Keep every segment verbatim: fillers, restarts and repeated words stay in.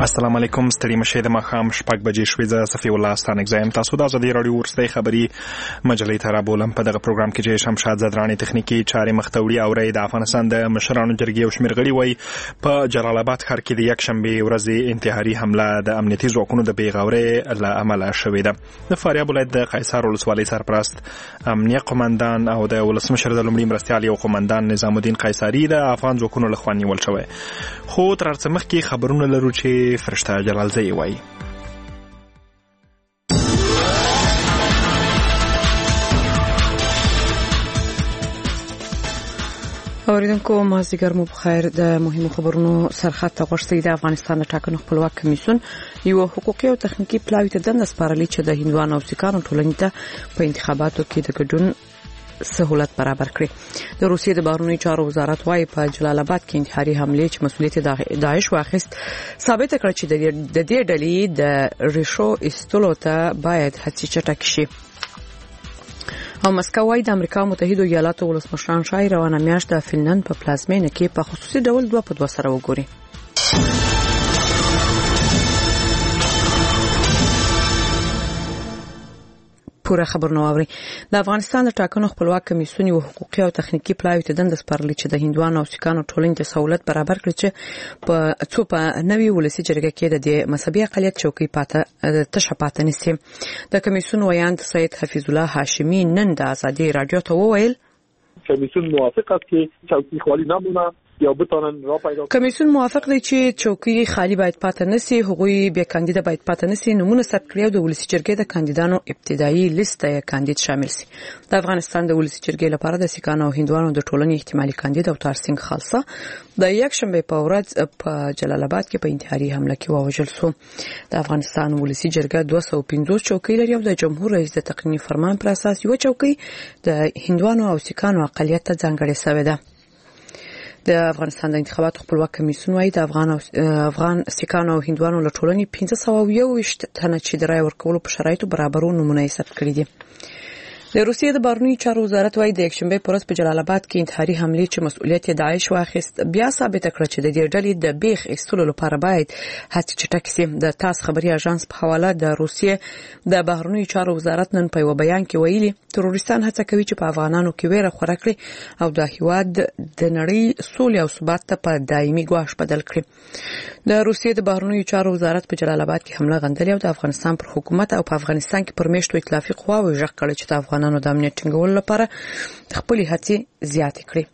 السلام علیکم، ستړي مشه د ماښام شپږ بجې شوې. زه صفي الله ستانک زایم. تاسو د ازادي راډیو ورستۍ خبري مجلې ته رابولم. په دغه پروګرام کې چې شمشاد زدرانی تخنیکی چارې مختوړي او رئیس د افغانستان د مشرانو جرګې او شمیر غړي وای په جلال آباد ښار کې د یک شنبه ورځ انتحاري حمله د امنیتي ځواکونو د بیغورۍ له امله شوې ده. د فاریاب ولایت د قیصر ولسوالۍ سرپرست امنیه قومندان او د ولسمشر د لومړي مرستیال یو قومندان نظام الدین قیصري د افغان ځواکونو له خوا نیول شوی. خو تر څه مخکې خبرونه لرو چې فرشته جلالزئی وای. اوریدونکو مازدیګر مو بخیر. د مهمو خبرونو سرخط ته غوښتي. د افغانستان د ټاکنو خپلواک کمیسیون یو حقوقي او تخنیکی پلاوی ته دنده سپارلې چې د هندوانو او سیکانو ټولنې ته په انتخاباتو کې د ګډون سہولت برابر کړي. د روسیې د بهرنیو چارو وزارت وايي په جلال آباد کې انتحاري حمله چې مسؤلیت داعش واخیست ثابت کړ چې د دې ډلې د ریشو استولو ته باید هڅې چټکې شي. او مسکو وايي د امریکا متحده ایالاتو ولسمشران شای روانه میاشت د فنلند په پلازمینه کې په خصوصي ډول دوه په دوه سره وګوري. پوره خبر نو اوري. د افغانستان د ټاکنو خپلواک کمیسیون یو حقوقي او تخنیکی پلاوی ته دنده سپارلې چې د هندوانو او سیکانو ټولنې ته سہولت برابر کړي چې په څو په نوي ولسی جرګه کې د مذهبي اقلیت چوکۍ پاته تشه پاته نسی. د کمیسیون ویاند سید حفیظ الله هاشمی نن د ازادي رادیو ته وویل کمیسیون موافق است که چوکۍ خالی نمونه یا بتونن را پیدا. کمیسیون موافق دی چې چوکۍ خالی باید پاتې نسی، هغوی به کاندید باید پاتې نسی، نمونه ثبت کړي او د ولسی جرګې د کاندیدانو ابتدایي لیست یا کاندید شامل شي. د افغانستان د ولسی جرګې لپاره د سیکانو او هندوانو د ټولنې احتمالي کاندید او تارسنګ خالصه د یک شنبه په ورځ په جلال آباد کې په انتحاري حمله کې ووژل شو. د افغانستان ولسی جرګه دوه سوه او پنځوس چوکۍ لري او د جمهور رئیس د تقنیني فرمان پر اساس یو چوکۍ د هندوانو او سیکانو اقلیت ته ځانګړې شوې ده. د افغانستان د انتخاباتو خپلواک کمیسیون وايي د افغان او افغان سیکانو او هندوانو له ټولنې پنځه سوه او یو ویشت تنه چې د رای ورکولو په شرایطو برابرو نمونه یې ثبت کړي دي. د روسیې د بهرنیو چارو وزارت وايي د یکشنبه په ورځ په جلال آباد کې انتحاري حمله چې مسؤلیت یې داعش واخیست بیا ثابت کړ چې د دې ډلې د بیخ ایستلو لپاره باید هڅې چټکې شي. د تاس خبري اژانس په حواله د روسیې د بهرنیو چارو وزارت نن په یو بیان کې ویلي تروریستان هڅه کوي چې په افغانانو کې ویره خوره کړي او د هیواد د نړۍ سولې او ثبات ته په دایمي ګواښ بدل کړي. د روسیې د بهرنیو چارو وزارت په جلال آباد کې حمله غندلې او د افغانستان پر حکومت او په افغانستان کې پر میشتو ائتلافي قواوو ژغ کړي چې د افغانانو د امنیت ټینګولو لپاره خپل هڅې زیاتې کړي.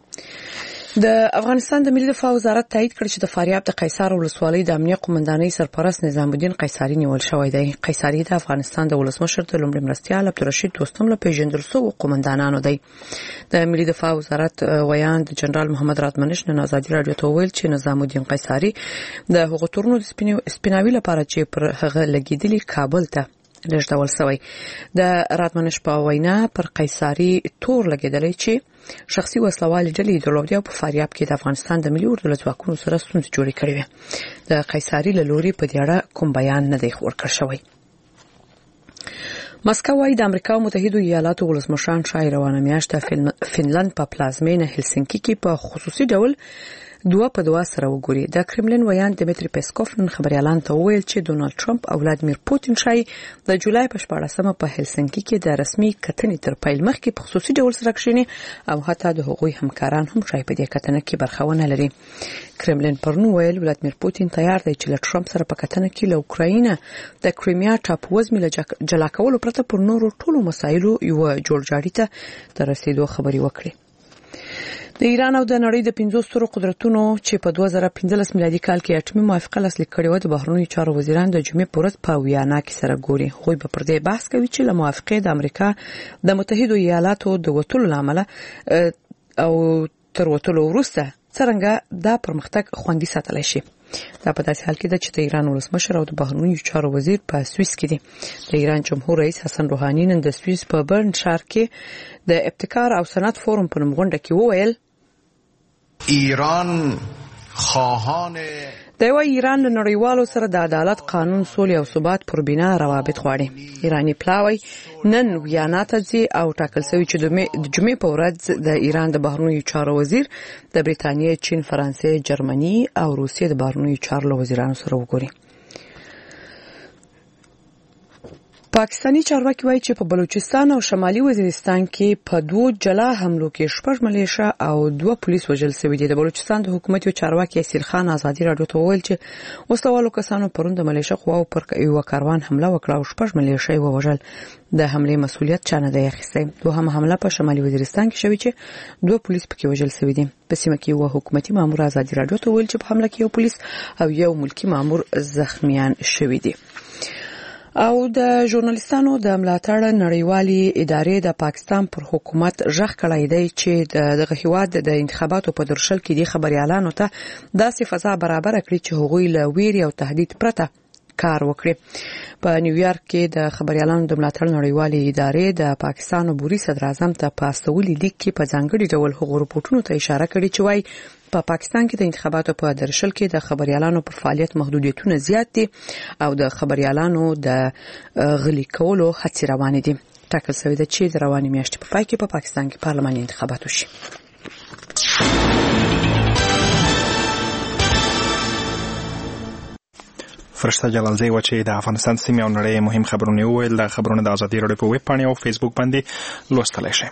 د افغانستان د ملي دفاع وزارت تایید کړ چې د فاریاب د قیصر ولسوالۍ د امنیه قومندانۍ سرپرست نظام الدین قیصري نیول شوی دی. قیصري د افغانستان د ولسمشر د لومړي مرستیال عبدالرشید دوستم له پیژندل شویو قومندانانو دی. د ملي دفاع وزارت ویاند جنرال محمد راتمنش نن ازادي رادیو ته ویل چې نظام الدین قیصري د هغو تورنو د سپیناوي لپاره چې پر هغه لګیدلی کابل ته لږ ډول شوی. د راتمنش په وینا پر قیصري تور لګیدلی چې شخصي وسلوال ډلې درلودي او په فاریاب کې د افغانستان د ملي اردو له ځواکونو سره ستونزې جوړې کړې وې. د قیصري له لوري په دې اړه کوم بیان نه دی ورکړل شوی. مسکو وايي د امریکا متحده ایالاتو ولسمشران شای روانه میاشت د فنلند په پلازمینه هلسنکي کې په خصوصي ډول دوه په دوه سره وګوري. د کرملین ویاند دمیتری پیسکوف نن خبريالان ته وویل چې ډونالد ټرمپ او ولادیمیر پوتین شای د جولای په شپاړسمه په هلسنکي کې د رسمي کتنې تر پیل مخکې په خصوصي ډول سره کښینی او حتی د هغوی همکاران هم شای په دې کتنه کې برخه ونه لري. کرملین پرنو ویل ولادیمیر پوتین تیار دی چې له ټرمپ سره په کتنه کې له اوکراینه د کریمیا ټاپووزمې له جلا کولو پرته پر نورو ټولو مسایلو یو جوړجاړي ته د رسیدو خبري وکړي. د ایران او د نړۍ د پنځو سترو قدرتونو چې په دوه زره پنځلس میلادي کال کې اټومي موافقه لاسلیک کړې و د بهرنیو چارو وزیران د جمعې په ورځ په ویانا کې سره ګوري. هغوی به پر دې بحث کوي چې له موافقې د امریکا د متحده ایالاتو د وټولو لامل او تر وټولو وروسته څنګه دا پرمختګ خوندي ساتلی شي. دا په داسې حال کې ده چې د ایران ولسمشر او د بهرنیو چارو وزیر په سویس کې دي. د ایران جمهور رئیس حسن روحاني نن د سویس په برن ښار کې د ابتکار او صنعت فورم په نوم غونډه کې وویل ایران خواهان د یو ایران له نړیوالو سره د عدالت قانون سولې او ثبات پر بنا روابط غواړي. ایرانی پلاوی نن ویانا ته ځي او ټاکل شوی چې د جمعې په ورځ د ایران د بهرنیو چارو وزیر د بریتانیا، چین، فرانسې، جرمني او روسیې د بهرنیو چارو وزیرانو سره وګوري. پاکستانی چارواکي وایي چې په بلوچستان او شمالي وزیرستان کې په دوه جلا حملو کې شپږ ملیشه او دوه پولیس وژل شوي دي. د بلوچستان د حکومت یو چارواکي اسیر خان ازادي راډیو ته وویل چې وسوالو کسانو پرون د ملیشه قواو پر یو کاروان حمله وکړه او شپږ ملیشه یې ووژل. د حملې مسؤلیت چا نه دی اخیستی. دوهمه حمله په شمالي وزیرستان کې شوې چې دوه پولیس پکې وژل شوي دي. په سیمه کې یو حکومتي مامور ازادي راډیو ته وویل چې په حمله کې یو پولیس او یو ملکی مامور زخمیان شوي دي. او د ژورنالیستانو د ملاتړ نړیوالې ادارې د پاکستان پر حکومت ژغ کړی دی چې دغه هیواد د انتخاباتو په درشل کې د خبريالانو ته داسې فضا برابر کړي چې هغوی له ویرې او تهدید پرته کار وکړي. په نیویارک کې د خبريالانو د ملاتړ نړیوالې ادارې د پاکستان عبوري صدر اعظم ته په استولي لیک کې په ځانګړي ډول هغو رپورټونو ته اشاره کړې چې وايي په پا پاکستان کې د انتخاباتو په درشل کې د خبريالانو پر فعالیت محدودیتونه زیات دي او د خبريالانو د غلي کولو هڅې روانې دي. ټاکل شوی دی چې د روانې میاشتې په پای کې په پا پاکستان کې پارلماني انتخابات وشي. فرشته جلالزی و چې د افغانستان سیمې او نړۍ مهم خبرونه وویل. د خبرونه د ازادي راډیو په ویب پاڼې او فیسبوک باندې لوستلی شئ.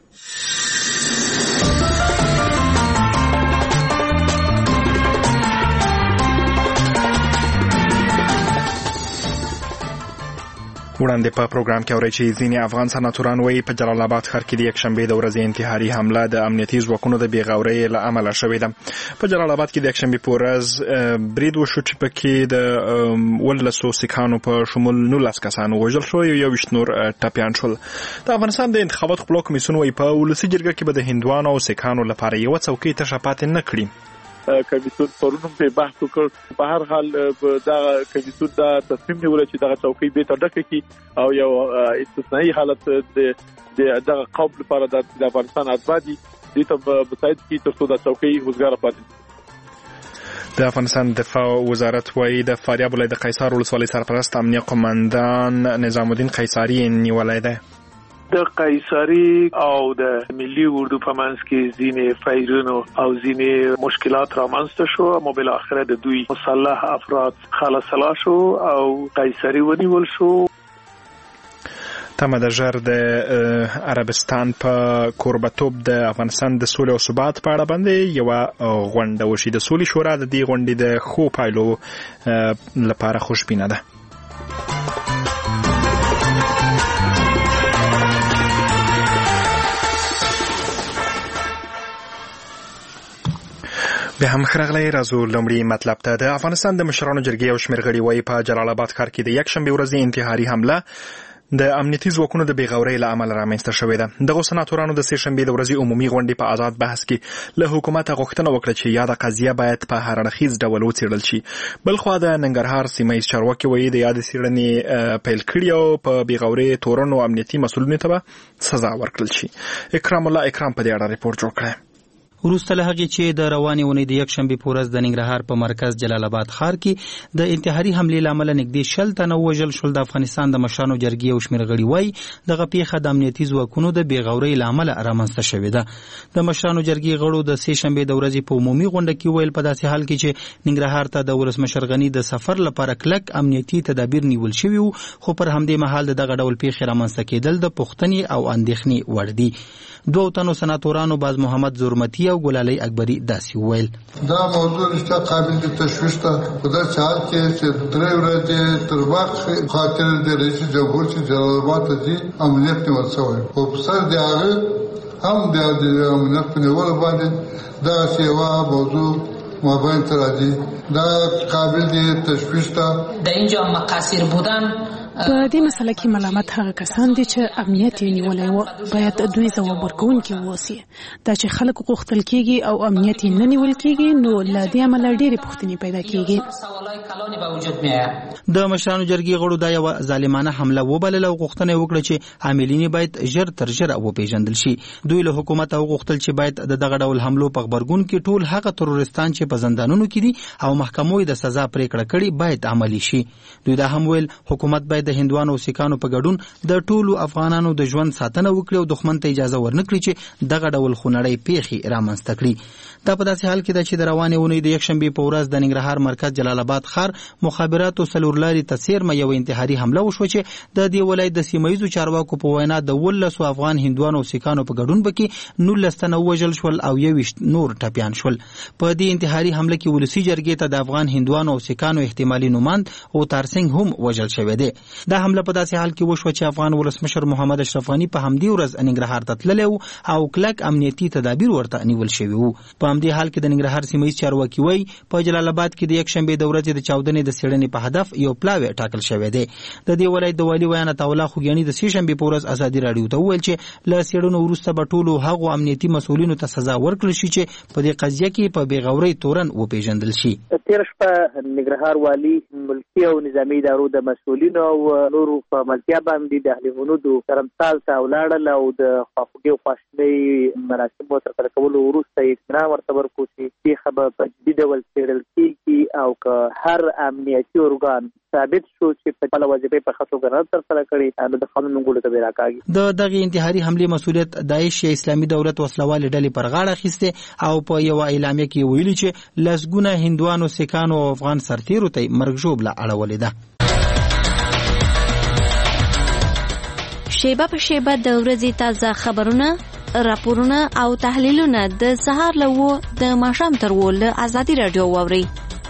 وړاندې په پروګرام کې اورئ چې ځینې افغان سناتوران وایي په جلال آباد ښار کې د یکشنبې د ورځې انتحاري حمله د امنیتي ځواکونو د بېغورۍ له امله شوې ده. په جلال آباد کې د یکشنبې په ورځ برید وشو چې پکې د ولسو سیکهانو په شمول نولس کسان وژل شو، یو ویشت نور ټپیان شول. د افغانستان د انتخاباتو خپلواک کمیسیون وایي په ولسي جرګه کې به د هندوانو او سیکهانو لپاره یوه څوکۍ تشه پاتې نه کړي. کمیسیون پرونم په بحث وکړ. په هر حال دا کمیسیون دا تصمیم نیول چې دغه چوکۍ به تر ډکه کی او یو استثنایی حالت د دغه قوم لپاره د افغانستان آزادي د ته مساعد کی تر څو د چوکۍ وزګار پاتې. د افغانستان دفاع وزارت وايي د فاریاب ولایت د قیصار ولسوالۍ سرپرست امنیه قومندان نظام الدین قیصاری نیولای دی. د قیصری او د ملي اردو په منځ کې ځینې فایرونو او ځینې مشکلات رامنځته شو، اما بل اخر د دوی مسلح افراد خلاص شو او قیصری ونیول شو. تمه د ژر د عربستان په کوربتوب د افغانستان د سولې او ثبات په اړه باندې یو غونډه وشي. د سولې شورا د دې غونډې د خو پایلو لپاره خوشبینه ده. به هم خرغلی رازو لمړی مطلب ته د افغانستان د مشرانو جرګې او شمېر غړي وایي په جلال آباد ښار کې د یکشنبې ورځې انتحاري حمله د امنیتي ځواکونو د بېغورۍ له امله رامنځته شوې ده. دغو سناتورانو د سې شنبې د ورځې عمومي غونډې په آزاد بحث کې له حکومته غوښتنه وکړه چې یاده قضیه باید په هر اړخیز ډول وڅېړل شي. بلخوا د ننګرهار سیمه ییز چارواکي وایي د یادې څېړنې پیل کړي او په بېغورۍ تورنو امنیتي مسؤلینو ته به سزا ورکړل شي. اکرام الله اکرام په دې اړه ریپورت جوړ کړی. وروسته له هغې چې د روانې اونۍ د یکشنبې په ورځ د ننګرهار په مرکز جلال آباد ښار کې د انتحاري حملې له امله نږدې شل تنه ووژل شول، د افغانستان د مشرانو جرګې او شمېر غړي وایي دغه پیښه د امنیتي ځواکونو د بېغورۍ له امله رامنځته شوې ده. د مشرانو جرګې غړو د سې شنبې د ورځې په عمومي غونډه کې ویل په داسې حال کې چې ننګرهار ته د ولسمشر غني د سفر لپاره کلک امنیتي تدابیر نیول شوي وو، خو پر همدې مهال د دغه ډول پیښې رامنځته کېدل د پوښتنې او اندېښنې وړ دي. دوه تنو سناتورانو باز محمد زورمتی او ګلالۍ اکبري داسې وویل دا موضوع رښتیا قابل د تشویش ده. په داسې حال کې چې درې ورځې تر وخت خاطر د رئیس جمهور چې جلال آباد ته ځي امنیت نیول شوی، خو په سر د هغه هم د امنیت په نیولو باندې دغسې یوه موضوع مابین ته راځي. دا قابل د تشویش ده. در اینجا مقصر بودن په دې مسله کې ملامت هغه کسان دي چې امنیت یې نیولی و، باید دوی ځواب ورکوونکي واوسي. دا چې خلک غوښتل کېږي او امنیت یې نه نیول کېږي، نو له دې امله ډېرې پوښتنې پیدا کېږي. د مشرانو جرګې غړو دا یوه ظالمانه حمله وبلله او غوښتنه یې وکړه چې عاملین باید ژر تر ژره وپېژندل شي. دوی له حکومت وغوښتل چې باید د دغه ډول حملو په غبرګون کې ټول هغه تروریستان چې په زندانونو کې دي او محکمو یې د سزا پریکړه کړې باید عملي شي. دوی دا هم ویل حکومت باید د هندوانو او سیکانو په ګډون د ټولو افغانانو د ژوند ساتنه وکړي او دښمن ته اجازه ورنکړي چې دغه ډول خونړۍ پیښې رامنځته کړي. دا په داسې حال کې ده چې د روانې اونۍ د یکشنبې په ورځ د ننګرهار مرکز جلال آباد ښار مخابراتو څلورلارې ته څیرمه یو انتحاري حمله وشوه چې د دې ولایت د سیمه ییزو چارواکو په وینا د ولسو افغان هندوانو او سیکانو په ګډون پکې نولس تنه ووژل شول او یوویشت نور ټپیان شول. په دې انتحاري حمله کې ولسي جرګې ته د افغان هندوانو او سیکانو احتمالي نوماند او تارسنګ هم وژل شوی دی. دا حمله په داسې حال کې وشوه چې افغان ولسمشر محمد اشرف غني په همدې ورځ ننګرهار ته تللی و او کلک امنیتي تدابیر ورته نیول شوي وو. په همدې حال کې د ننګرهار سیمه ییز چارواکي وایي په جلال آباد کې د یکشنبې د ورځې د چاودنې د څېړنې په هدف یو پلاوی ټاکل شوی دی. د دې ولایت د والي ویان عطاالله خوږیاني د سې شنبې په ورځ ازادي راډیو ته وویل چې له څېړنو وروسته به ټولو هغو امنیتي مسؤلینو ته سزا ورکړل شي چې په دې قضیه کې په بېغورۍ تورن وپېژندل شي. تېره شپه ننګرهار والي ملکي او نظامي ادارو د مسؤلینو او نورو په ملتیا باندې د اهل هنودو څرمثال ته ولاړل او د خواخوږۍ او خواشینۍ مراسمو ترسره کولو وروسته اطمینان ورته ورکړو چې پیښه به په جدي ډول څېړل کېږي او که هر امنیتي ارګان ثابت شو چې په خپله وظیفې په ښه توګه نه ترسره کړې نو د قانون منګولو ته به راکاږي. د دغې انتحاري حملې مسؤلیت داعش یا اسلامي دولت وسلوالې ډلې پر غاړه اخیستی او په یوه اعلامیه کې ویلي چې لسګونه هندوانو سیکانو او افغان سرتیرو ته مرګ ژوبله اړولې ده. شیبه په شیبه د ورځې تازه خبرونه، راپورونه او تحلیلونه د سهار له اوو د ماښام تر اوو له ازادي راډیو واورئ.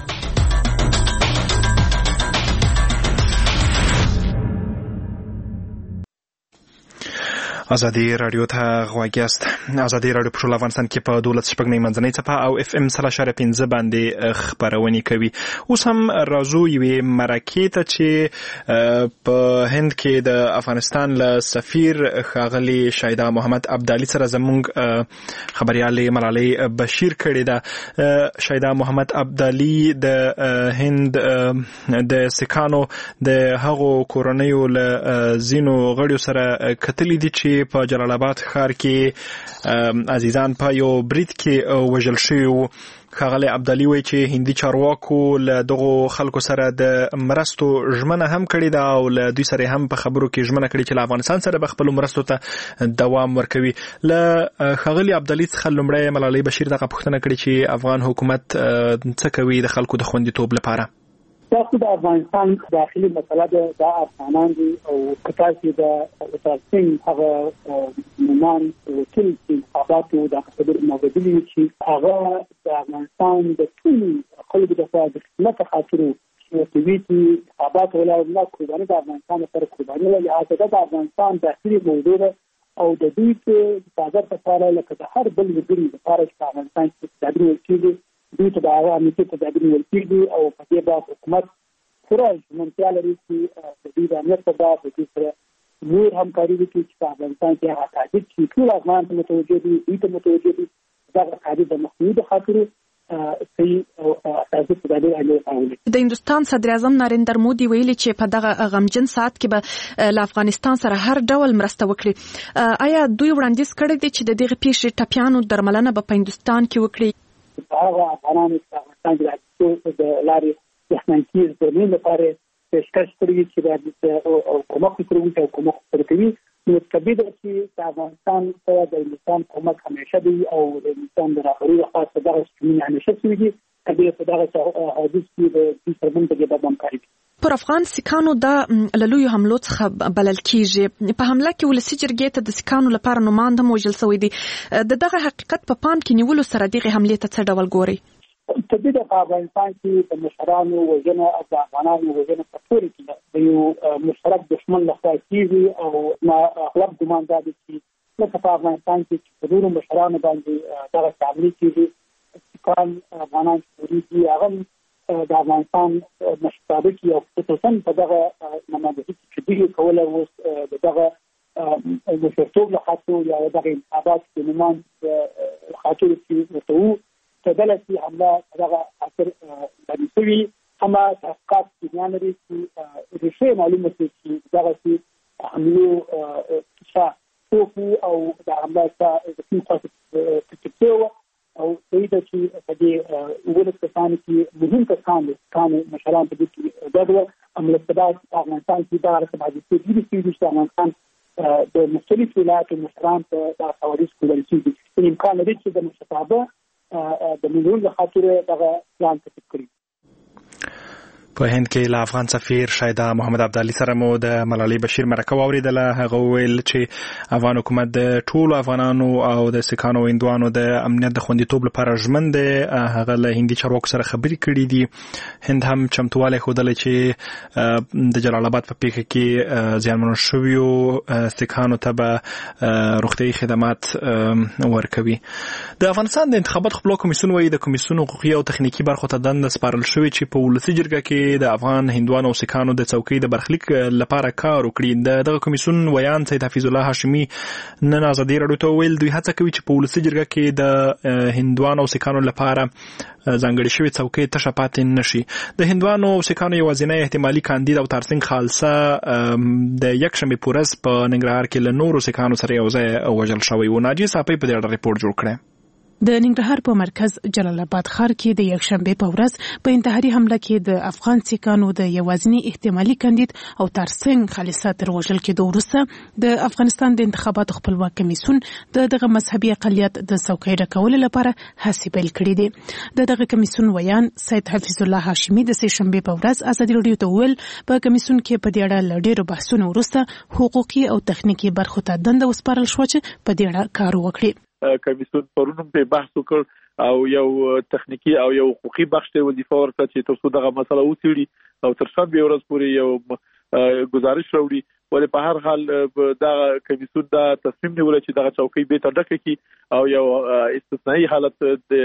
ازادي راډیو ته غوږ یاست. ازادي راډیو په ټول افغانستان کې په دولس شپږ منځنۍ څپه او اف ام سل اشاریه پنځه باندې خپرونې کوي. اوس هم راځو یوې مرکې ته چې په هند کې د افغانستان له سفیر ښاغلي شایده محمد ابدالي سره زموږ خبریالې ملالۍ بشیر کړې ده. شایده محمد ابدالي د هند د سیکانو د هغو کورنیو له ځینو غړیو سره کتلي دي چې په جلال آباد ښار کې عزیزان په یو برید کې وژل شوي وو. ښاغلی ابدالي وایي چې هندي چارواکو له دغو خلکو سره د مرستو ژمنه هم کړې ده او له دوی سره هم په خبرو کې ژمنه کړې چې له افغانستان سره به خپلو مرستو ته دوام ورکوي. له ښاغلي ابدالي څخه لومړی ملالۍ بشیر دغه پوښتنه کړې چې افغان حکومت څه کوي د خلکو د خوندیتوب لپاره. تاسو د افغانستان داخلي مسله ده دا افغانان دي او کتاسي د تاسینګ هغه نومان وکیل چې خبراتو د خبر موجودي چې هغه د افغانستان د ټول خلکو د خدمت خاطر چې کوي خبرات ولا نه قرباني د افغانستان پر قرباني ولا حاجه د افغانستان داخلي موضوع او د دوی په تازه لپاره لکه د هر بل وګړي لپاره چې افغانستان کې تدابیر وکړي دوی ته د هغه امنیتي تدابیر ورکړي او په دې باندې حکومت پوره ژمنتیا لري چې د دې د امنیت په باب د سره نور همکاري وکړي چې په افغانستان کې هغه تعهد چې ټول افغان ته متوجه دي دوی ته متوجه دي دغه تعهد د مخنیوي د خاطر صحیح او اساسي تدابیر عملي. د هندستان صدر اعظم نریندر مودي ویلي چې په دغه غمجن ساعت کې به له افغانستان سره هر ډول مرسته وکړي. آیا دوی وړاندیز کړی دی چې د دغه پیښې ټپیانو درملنه به په هندستان کې وکړي؟ هغه افغانانو چې افغانستان کې د لارې تخنیکي زمینه لپاره پیشکش کړی چې د کومک کوي او کومک کوي نو طبیعي ده چې د افغانستان سره د هندوستان کومک همیشه دی او د هندوستان د رهبرۍ لخوا دغه شتمنۍ همیشه شوي دي. طبیعي په دغه حدود کې د دوی سره موږ د همکاري پر افغان سیکانو د لویو حملو څخه بلل کیږي. په حمله کې ولسي جرګې ته د سیکانو لپاره نوماند هم وژل شوی دی. د دغه حقیقت په پام کې نیولو سره دغه حملې ته څه ډول ګوري؟ طبیعي ده په افغانستان کې د مشرانو وژنه او د افغانانو وژنه په ټول کې د یو مشترک دښمن لخوا کیږي او ما اغلب ګمان دا دی چې لکه په افغانستان کې چې په نورو مشرانو باندې دغه حملې کیږي سیکان افغانان چې دي هغه د افغانستان مشابه کې او خصوصا په دغه نمایندګي چې دوی کوله اوس دغه د شرطوب له خاطر یا دغه انتخابات د نمان خاطر چې وته تدل في حمله دغه اثر باندې سوي اما تحقیقات بیان لري چې د شی معلومه چې دغه چې حمله تشا او د حمله د کوم خاصه تکتو او سیده چې په دې ولې کسان چې مهم کسان دي کانو مشران په دې کې دغه عمل استباد افغانستان کې دا راځي چې دې چې د افغانستان د مختلف ولایتو مشران په د حوادث کولای شي امکان لري چې د مشابه د مليون خاطر دغه پلان تطبیق کړي. په هند کې له افغان سفیر شایده محمد عبدالي سره مو د ملالۍ بشیر مرکه واوریدله. هغه ویل چې افغان حکومت د ټولو افغانانو او د سکانو هندوانو د امنیت د خوندیتوب لپاره ژمن دی. هغه له هندي چارواکو سره خبرې کړې دي. هند هم چمتوالی ښودلی چې د جلال آباد په پیښه کې زیانمنو شویو سکانو ته به روغتیايي خدمات ورکوي. د افغانستان د انتخاباتو خپلواک کمیسیون وایي د کمیسیون حقوقي او تخنیکي برخو ته دنده سپارل شوې چې په ولسي جرګه کې د افغان هندوانو او سکانو د څوکۍ د برخلیک لپاره کار وکړي. د دغه کمیسیون ویان سید حفیظ الله هاشمي نن ازادي راډیو ته ویل دوی هڅه کوي چې په ولسي جرګه کې د هندوانو او سکانو لپاره ځانګړې شوې څوکۍ تشه پاتې نشي. د هندوانو او سکانو یوازینی احتمالي کاندید او ترڅنګ خالصه د یکشنبې په ورځ په ننګرهار کې له نورو سکانو سره یو ځای وژل شوی و. ناجي صاحب په دې اړه ریپورت جوړ کړی. د ننګرهار په مرکز جلال آباد ښار کې د یکشنبه په ورځ په انتحاري حمله کې د افغان سکانو د یوازینی احتمالي کاندید او ترڅنګ خالصه تر وژل کېدو وروسته د افغانستان د انتخاباتو خپلواک کمیسیون د دغه مذهبي اقلیت د څوکۍ راکولو لپاره هڅې پیل کړې دي. د دغه کمیسیون ویان سید حفیظ الله هاشمي د سه شنبه په ورځ ازادي راډیو ته ویل په کمیسیون کې په دې اړه له ډېرو بحثونو وروسته حقوقي او تخنیکي برخو ته دنده وسپارل شو چې په دې اړه کار وکړي. کمیسیون پرونم په بحث وکړ او یو تخنیکی او یو حقوقي بخش ته وظیفه ورکړه چې تاسو دغه مسله وڅېړي او تر څو به ورځ پورې یو گزارش راوړي. ولې په هر حال دا کمیسیون دا تصمیم نیول چې دغه چوکۍ به تر ډکه کی او یو استثنایی حالت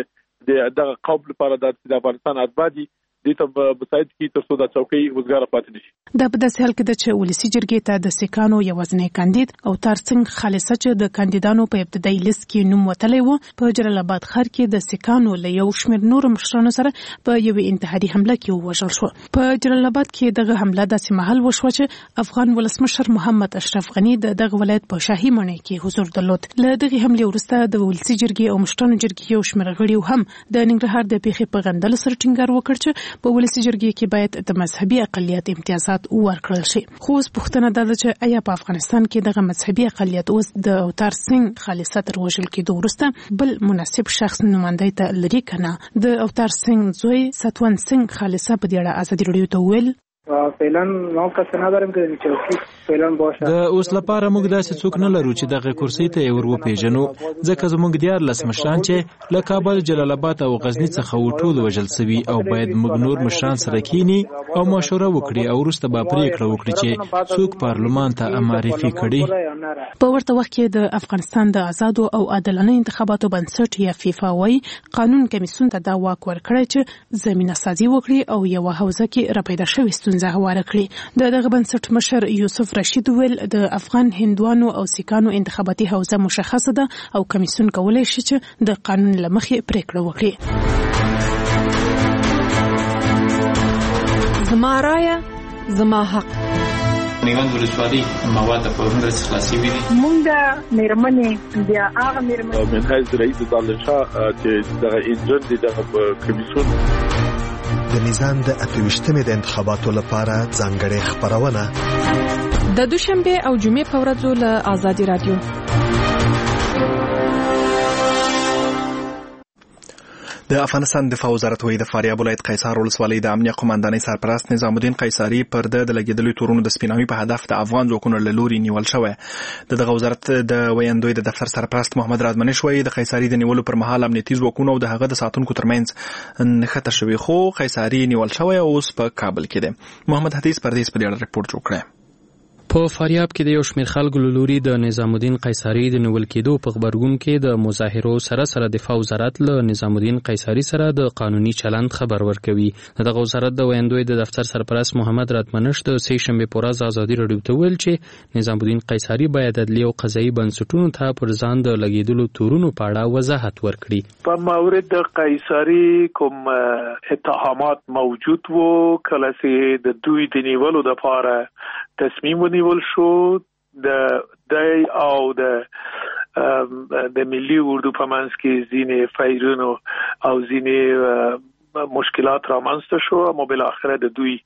د دغه قوم لپاره د افغانستان اتباعي دې ته مساعد کی تر څو دا چوکۍ وزګار پاتې نشي. دا په داسې حال کې چې ولسی جرګې ته د سکانو یوازینی کاندید او ترڅنګ خالصه چې د کاندیدانو په ابتدایي لیست کې نوم وتلی و په جلال آباد ښار کې د سکانو له یو شمېر نورو مشرانو سره په یوې انتحاري حمله کې ووژل شو. په جلال آباد کې دغه حمله داسې مهال وشوه چې افغان ولسمشر محمد اشرف غني د دغه ولایت په شاهي ماڼۍ کې حضور درلود. له دغه حملې وروسته د ولسی جرګې او مشرانو جرګې یو شمېر غړي هم د ننګرهار د پیښې په غندلو سره ټینګار وکړ چې په ولسی جرګې کې باید د مذهبي اقلیت امتیازات ورکړل شي. خو اوس پوښتنه ده چې آیا په افغانستان کې دغه مذهبي اقلیت اوس د اوتارسنګ خالصه تر وژل کېدو وروسته بل مناسب شخص نمایندګۍ ته لري کنه؟ د اوتارسنګ زوی ستون سنگ خالصه په دې اړه ازادي راډیو ته ویل فعلا ما کس نداریم که چوکی فعلا باشه. د اوس لپاره موږ داسې څوک نه لرو چې دغه کرسي ته ور وپیژنو، ځکه زموږ دیار لس مشران چې له کابل، جلال آباد او غزنی څخه وټول وژل شوي او باید موږ نور مشران سره کینی او مشوره وکړي او وروسته به پریکړه وکړي چې څوک پارلمان ته معرفي کړي. په ورته وخت کې د افغانستان د آزادو او عادلانه انتخاباتو بنسټ یا فیفا وايي قانون کمیسیون ته دا واک ورکړی چې زمينه سازي وکړي او یو حوزه کې راپیدا شوې ستونزه هواره کړي. د دغه بنسټ مشر یوسف رشید ویل د افغان هندوانو او سکانو انتخاباتي حوزه مشخصه ده او کمیسیون کولای شي چې د قانون له مخې پریکړه وکړي. زما رایه زما حق. نیوند ولسوالۍ مواد په ورنده خلاصي وي. مونږه مېرمنې بیا هغه مېرمنې منهاج رئیس دالر شاه چې دغه انجن دي دغه کمیسیون د میزان د اتويشتمې د انتخاباتو لپاره ځانګړې خبرونه د دوشنبه او جمعې په ورځو له آزادي رادیو. د افغانستان دفاع وزارت وایي د فاریاب ولایت قیصار ولسوالۍ د امنیه قومندانۍ سرپرست نظام الدین قیصري پر د لګیدلو تورونو د سپیناوي په هدف د افغان ځواکونو له لوري نیول شوی. د دغه وزارت د ویاندوی د دفتر سرپرست محمد رازمنش وایي د قیصري د نیولو پر مهال امنیتي ځواکونو او د هغه د ساتونکو ترمنځ نښته شوې، خو قیصري نیول شوی او اوس په کابل کې دی. محمد حدیث پردیس په دې اړه ریپورت جوړ کړی. په فاریاب کې د یو شمېر خلکو له لوري د نظام الدین قیصري د نیول کېدو په خبرګون کې د مظاهرو سره سره دفاع وزارت له نظام الدین قیصري سره د قانوني چلند خبر ورکوي. دغه وزارت د ویاندوی د دفتر سرپرست محمد راتمنش د سې شنبې په ورځ ازادي راډیو ته ویل چې نظام الدین قیصري باید عدلي او قضایي بنسټونو ته پر ځان د لګیدلو تورونو په اړه وضاحت ورکړي. په مورد د قیصري کوم اتهامات موجود وو کله چې د دوی د نیولو لپاره تصمیم ونیول شو د دای او د د ملي اردو په منځ کې ځینې فایرونو او ځینې مشکلات رامنځته شو او بل اخر د دوی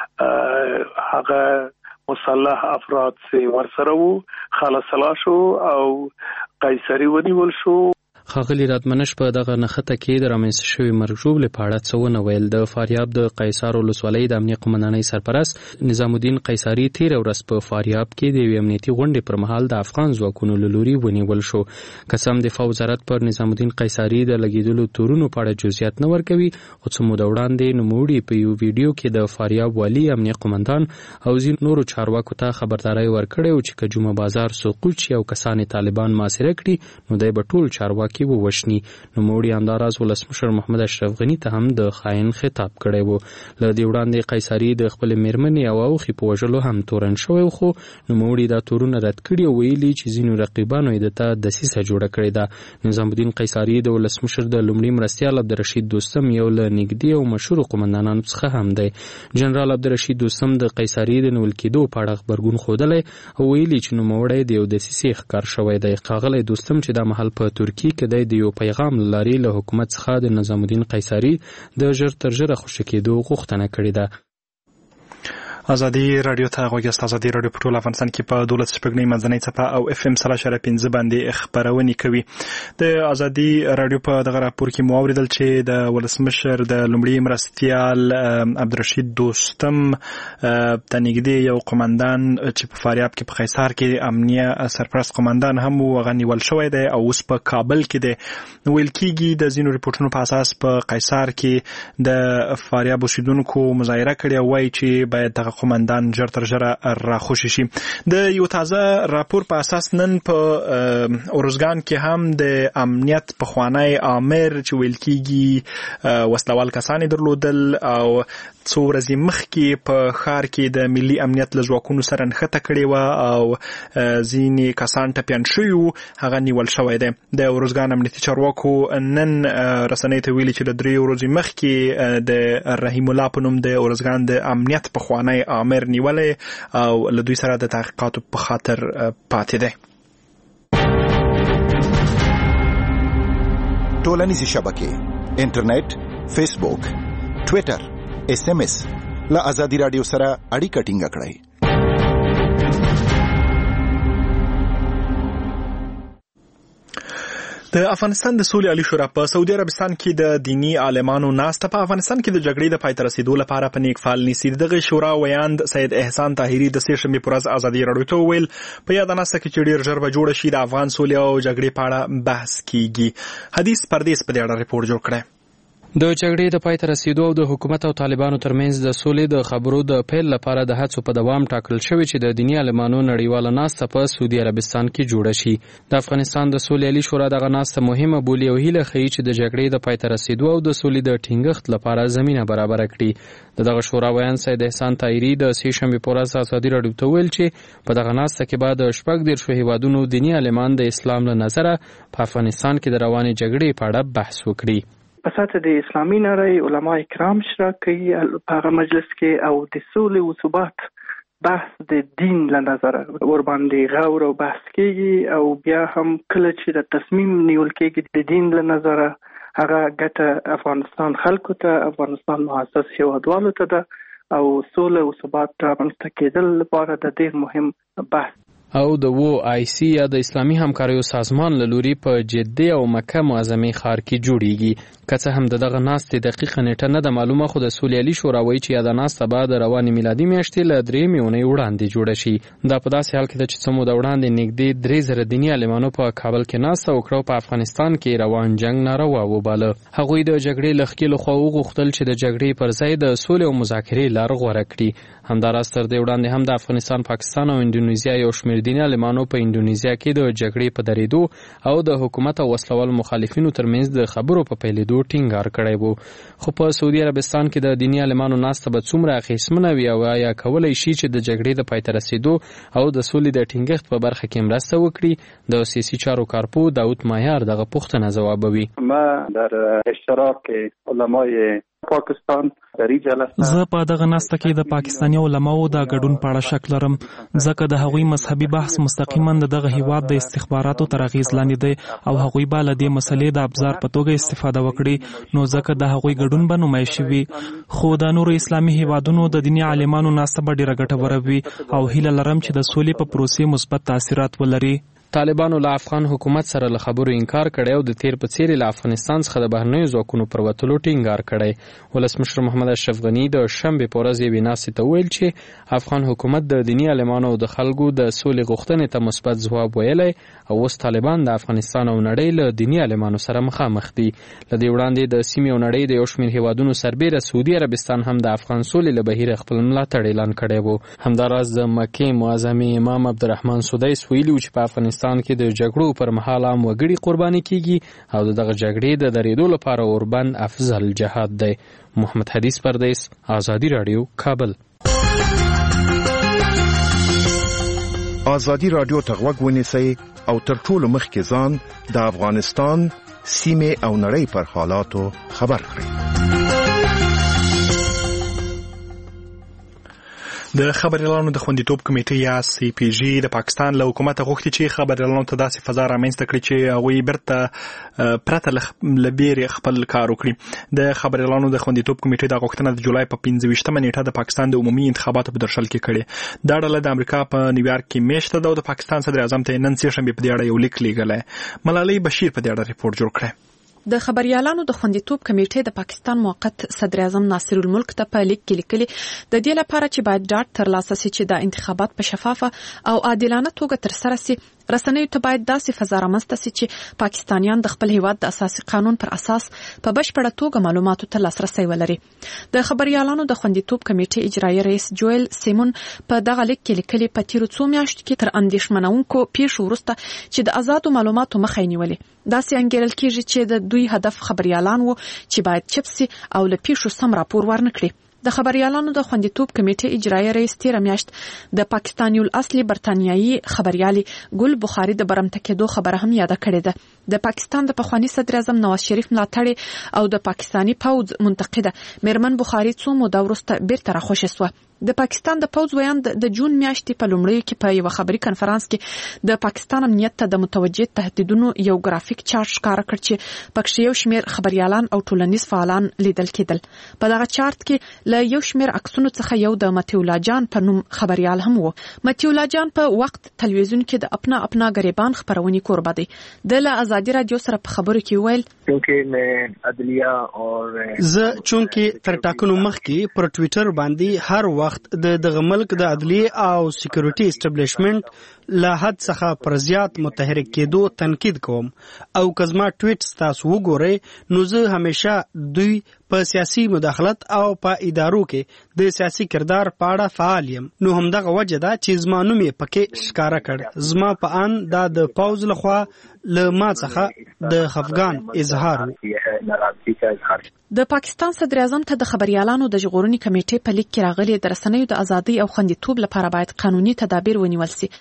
هغه مسلح افراد چې ورسره وو خلاص شو او قیصري ونیول شو. ښاغلي راتمنش په دغه نښته کې د رامنځته شوي مرګ ژوبلې په اړه څه ونه ویل. د فاریاب د قیصار ولسوالۍ د امنیه قومندانۍ سرپرست نظام الدین قیصري تېره ورځ په فاریاب کې د یوې امنیتي غونډې پر مهال د افغان ځواکونو له لوري ونیول شو. که څه هم دفاع وزارت پر نظام الدین قیصري د لګېدلو تورونو په اړه جزئیات نه ورکوي، خو څه موده وړاندې نوموړي په یو ویډیو کې د فاریاب والي، امنیه قومندان او ځینو نورو چارواکو ته خبرداری ورکړی و چې که جمعه بازار سقوط شي او کسان طالبان محاصره کړي نو دی به ټول چارواکي ووشني. نو موړي همداراز ولسمشر محمد اشرف غني ته هم د خاين خطاب کړی وو. له دې وړاندې قیصري د خپل میرمنې او اوخي په وژلو هم تورن شوی، خو نو موړي دا تورونه رد کړي او ویلي چې ځینو رقیبانو یې دته دسیسه جوړه کړې ده. نظام الدین قیصري د ولسمشر د لومړي مرستیال عبدالرشید دوستم یو له نږدې او مشهور قومندانانو څخه هم دی. جنرال عبدالرشید دوستم د قیصري د نیول کېدو په اړه خبرګون ښودلی او ویلي چې نوموړی د یو دسیسې ښکار شوی دی. ښاغلی دوستم چې دا مهال په ترکیې کې دی د یو پیغام لاري له حکومت څخه د نظام الدین قیصري د ژر تر ژره خوشي کېدو غوښتنه کړې ده. ازادي رادیو ته غوږیاست. ازادي رادیو په ټول افغانستان کې په دولس شپږنۍ منځنۍ څپه او اف ام سره شره پنځه باندې خبرونه کوي. د ازادي رادیو په دغه راپور کې مو اوریدل چې د ولسمشر د لومړي مرستیال عبدالرشید دوستم ته نږدې یو قومندان چې په فاریاب کې په قیصار کې امنیه سرپرست قومندان هم وو نیول شوی دی او اوس په کابل کې دی. ویل کېږي د ځینو ریپورتونو په اساس په قیصار کې د فاریاب اوسیدونکو مظاهره کړې او وایي چې باید دغه قومندان ژر تر ژره راخوشي شي. د یو تازه راپور په اساس نن په اورزګان کې هم د امنیت پخوانی آمر چې ویل کېږي وسلوال کسان درلودل او څو ورځې مخکې په ښار کې د ملي امنیت له ځواکونو سره نښته کړې وه او ځینې کسان ټپیان شوي وو، هغه نیول شوی دی. د اورزګان امنیتي چارواکو نن رسنیو ته ویلي چې له درې ورځې مخکې د رحیم الله په نوم د اورزګان د امنیت پخوانی آمر نیولې او له دوی سره د تحقیقاتو په خاطر پاتې دی. ټولنیزې شبکې، انټرنیټ، فیسبوک، ټویټر، اس ام اس له ازادي رادیو سره اړیکه ټینګه کړئ. د افغانستان د سولې عالی شورا په سعودي عربستان کې د دینی عالمانو ناسته په افغانستان کې د جګړې د پای ته رسیدو لپاره په نیک فعال نیسي. دغه شورا ویاند سید احسان طاهری د سې شنبې پر ورځ ازادي راډیو ته وویل په یاد ناسته کې چې ډیر ژر به جوړ شي د افغان سولې او جګړې په اړه بحث کیږي. حدیث پردیس په دې اړه ریپورت جوړ کړی. د جګړې د پای ته رسیدو او د حکومت او طالبانو ترمنځ د سولې د خبرو د پیل لپاره د هڅو په دوام ټاکل شوی چې د دینی عالمانو نړیواله ناسته په سعودي عربستان کې جوړه شي. د افغانستان د سولې عالی شورا دغه ناسته مهمه بولي او هیله ښیي چې د جګړې د پای ته رسیدو او د سولې د ټینګښت لپاره زمینه برابر کړي. د دغه شورا ویاند سید احسان طاهری د سې شنبې په ورځ ازادي راډیو ته ویل چې په دغه ناسته کې به د شپږ دېرشو هیوادونو دینی عالمان د اسلام له نظره په افغانستان کې د روانې جګړې په اړه بحث وکړي. په ساته د اسلامي نړۍ علما کرام شرکت کوي په هغه مجلس کې او د سولې او ثبات بحث د دین له نظره ور باندې غور او بحث کیږي او بیا هم کله چې د تصمیم نیول کېږي د دین له نظره هغه ګټه افغانستان خلکو ته، افغانستان مؤسس هیوادوالو ته ده او سوله او ثبات رامنځته کېدل لپاره د ډېر مهم بحث. او د و آی سی یا د اسلامي همکاریو سازمان له لوري په جدي او مکه معظمه ښار کې جوړیږي. که څه هم دغه ناستې دقیقه نیټه نه ده معلومه، خو د سولیالي شورا وایي چې دا ناسته به د روانې میلادي میاشتې له درېیمې اونۍ وړاندې جوړه شي. دا په داسې حال کې ده چې څه موده وړاندې نږدې درې زره دیني عالمانو په کابل کې ناسته وکړه او په افغانستان کې روان جنگ ناروا وباله. هغوی د جګړې له ښکېلو خوا وغوښتل چې د جګړې پر ځای د سولې او مذاکرې لار غوره کړي. همداراز تر دې وړاندې هم د افغانستان، پاکستان او انډونیزیا یو شمېر دیني عالمانو په انډونیزیا کې د جګړې په درېدو او د حکومت او وسلوال مخالفینو ترمنځ د خبرو په پیلېدو ټینګار کړی وو. خو په سعودي عربستان کې د دیني عالمانو ناسته به څومره اغېزمنه وي او آیا کولی شي چې د جګړې د پای ته رسېدو او د سولې د ټینګښت په برخه کې مرسته وکړي؟ د سیاسي چارو کارپو داود ماهیار دغه پوښتنه ځوابوي. ما در اشتراک علمای پاکستان در جلسه زه په دغه ناسته کې د پاکستاني علماو د ګډون په اړه شک لرم، ځکه د هغوی مذهبي بحث مستقیما د دغه هیواد د استخباراتو تر اغېز لاندې دی او هغوی به له دې مسلې د ابزار په توګه استفاده وکړي، نو ځکه د هغوی ګډون به نمایشي وي. خو د نورو اسلامي هیوادونو د دیني عالمانو ناسته به ډېره ګټوره وي او هیله لرم چې د سولې په پروسې مثبت تاثیرات ولري. طالبانو له افغان حکومت سره له خبرو انکار کړی او د تیر په څیر له افغانستان څخه د بهرنیو ځواکونو پر وتلو ټینګار کړی. ولسمشر محمد اشرف غني د شنبې په ورځ یوې ناستې ته وویل چې افغان حکومت د دیني عالمانو او د خلکو د سولې غوښتنې ته مثبت ځواب ویلی او اوس طالبان د افغانستان او نړۍ له دیني عالمانو سره مخامخ دي. له دې وړاندې د سیمې او نړۍ د یو شمېر هیوادونو سربیره سعودي عربستان هم د افغان سولې له بهیره خپل ملاتړ اعلان کړی و. همداراز د مکې معظمې امام عبدالرحمن سدیس ویلي و چې په افغانستان کې د جګړو پر مهال عام وګړي قرباني کیږي او دغه جګړې د درېدو لپاره اوربند افضل جهاد دی. محمد حدیث پردیس، آزادی رادیو، کابل. آزادی رادیو ته غوږ ونیسئ او تر ټولو مخکې ځان د افغانستان سیمې او نړۍ پر حالاتو خبر کړئ. د خبريالانو د خوندیتوب کمیټې یا سی پی جی د پاکستان له حکومت غوښتي چې خبريالانو ته داسې فضا رامنځته کړي چې هغوی برته پرته لبیر خپل کار وکړي. د خبريالانو د خوندیتوب کمیټې د غوښتنه د جولای په پنځه ویشتمه نیټه د پاکستان د عمومي انتخاباتو په درشل کې کړي. دا ډله د امریکا په نیویارک کې میشته ده او د پاکستان صدر اعظم ته نن سه شنبه په دې اړه یو لیک لیږلی. ملالۍ بشیر په دې اړه ریپورت جوړ کړی. د خبريالانو د خوندیتوب کمیټې د پاکستان موقت صدر اعظم ناصر الملک ته په لیک کې لیکلي د دې لپاره چې باید ډاډ ترلاسه شي چې د انتخابات په شفافه او عادلانه توګه ترسره شي، رسنیو ته باید داسې فضا رامنځته شي چې پاکستانیان د خپل هیواد د اساسي قانون پر اساس په بشپړه توګه معلوماتو ته لاسرسی ولري. د خبريالانو د خوندیتوب کمیټې اجرایي رئیس جویل سیمون په دغه لیک کې لیکلي په تیرو څو میاشتو کې تر اندېښمنونکو پیښو وروسته چې د آزادو معلوماتو مخه یې نیولې، داسې انګیرل کېږي چې د دوی هدف خبريالان وو چې باید چپ سي او له پیښو سم راپور ورنکړي. د خبريالانو د خوندیتوب کمیټې اجرایي رئیس تیر میاشت د پاکستاني الاصلي برتانیایي خبريالي ګل بخاري د برمته کېدو خبره هم یاد کړې ده. د پاکستان د پخوانی صدر اعظم نواز شریف ملاتړي او د پاکستاني پوځ منتقده میرمن بخاري څو موده وروسته بیرته راخوشې شوه. د پاکستان د پوځ ویاند د جون میاشتې په لومړیو کې په یو خبري کنفرانس کې د پاکستان امنیت ته د متوجه تهدیدونو یو ګرافیک چارت ښکاره کړ چې پکې یو شمېر خبريالان او ټولنیز فعالان لیدل کېدل. په دغه چارت کې له یو شمېر عکسونو څخه یو د متیولا جان په نوم خبريال هم و. متیولا جان په وخت تلویزیون کې د اپنا اپنا غریبان خبرونې کوربه دی. د له آزادی رادیو سره په خبرو کې ویل کیونکه مې عدلیه او زه چونکه تر ټاکنو مخکې پر ټوئیټر باندې هر وخت د دغه ملک د عدلیه او سکیورټي اسټابلیشمنت له حد څخه پر زیات متحرک کېدو تنقید کوم او کزما ټویټ تاسو وګورئ نو زه همیشه دوی په سیاسي مداخلت او په ادارو کې د سیاسي کردار په اړه فعال یم. نو همدغه وجه ده چې زما نوم یې پکې ښکاره کړ. زما په ان دا د پوځ لخوا له ما څخه د خفګان اظهار و. د پاکستان صدر اعظم ته د خبريالانو د ژغورنې کمیټې په لیک کې راغلي د رسنیو د ازادۍ او خوندیتوب لپاره باید قانوني تدابیر ونیول شي.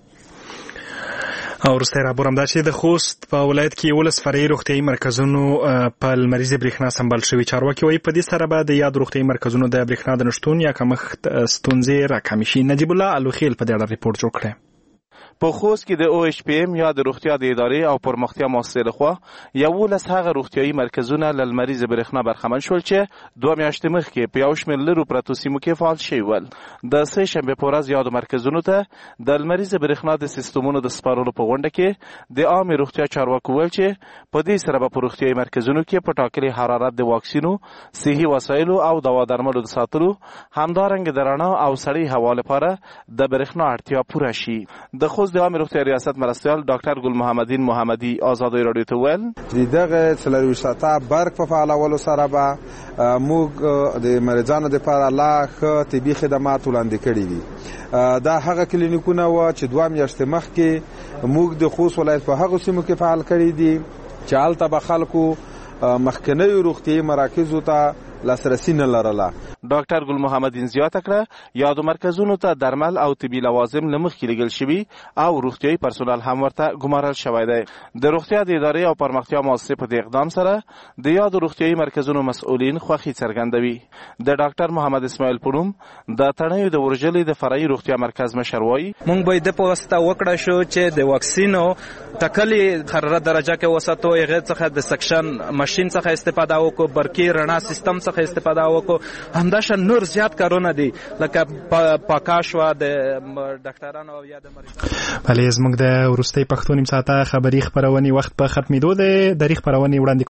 او وروسته راپور همدا چې د خوست په ولایت کې یولس فرعي روغتیایي مرکزونو په لمریزې برېښنا سمبال شوي. چارواکي وایي په دې سره به د یاد روغتیایي مرکزونو د برېښنا د نشتون یا کمښت ستونزې راکمې شي. نجیب الله الوخیل په دې اړه ریپورت جوړ کړی. په خوست کې د او ایچ پی ام یا د روغتیا د ادارې او پرمختیا مؤسسې لخوا یولس هغه روغتیايي مرکزونه له لمریزې برېښنا برخمن شول چې دوه میاشتې مخکې په یو شمېر لرو پرتو سیمو کې فعال شوي ول. د سه شنبې په ورځ یادو مرکزونو ته د لمریزې برېښنا د سیستمونو د سپارلو په غونډه کې د عامې روغتیا چارواکو ویل چې په دې سره به په روغتیايي مرکزونو کې په ټاکلي حرارت د واکسینو، صحي وسایلو او دوا درملو د ساتلو، همدارنګه د رڼا او سړې هوا لپاره د برېښنا اړتیا پوره شي. د خوست د عامې روغتیا ریاست مرستیال ډاکټر ګل محمدین محمدي آزادۍ راډیو ته ویل د دغه څلورویشت ساعته برق په فعالولو سره به موږ د مریضانو لپاره لا ښه طبي خدمات وړاندې کړي دي. دا هغه کلینیکونه وو چې دوه میاشتې مخکې موږ د خوست ولایت په هغو سیمو کې فعال کړي دي چې هلته به خلکو مخکنیو روغتیايي مراکزو ته لاسرسي نه لرله. ډاکټر ګل محمدین زیاته کړه یادو مرکزونو ته درمل او طبي لوازم له مخکې لېږل شوي او روغتیايي پرسونل هم ورته ګمارل شوی دی. د روغتیا د ادارې او پرمختیا مؤسسې په دې اقدام سره د یادو روغتیايي مرکزونو مسؤلین خوښي څرګندوي. د ډاکټر محمد اسماعیل پروم د تڼیو د ورجلې د فرعي روغتیا مرکز مشر وایي موږ باید په واسطه وکړه شو چې د واکسینو ټاکلې حرارت درجه کې وساتو، هغه څخه د سکشن ماشين څخه استفاده وکړو، برقي رڼا سیستم څخه استفاده وکړو، همداشان نور زیات کارونه دي لکه پاکاش و د ډاکټرانو او یا د مریضانو. بله زموږ د وروستۍ پښتو نیم ساعته خبري خبرونې وخت په ختمېدو دی. د خبرونې وړاندې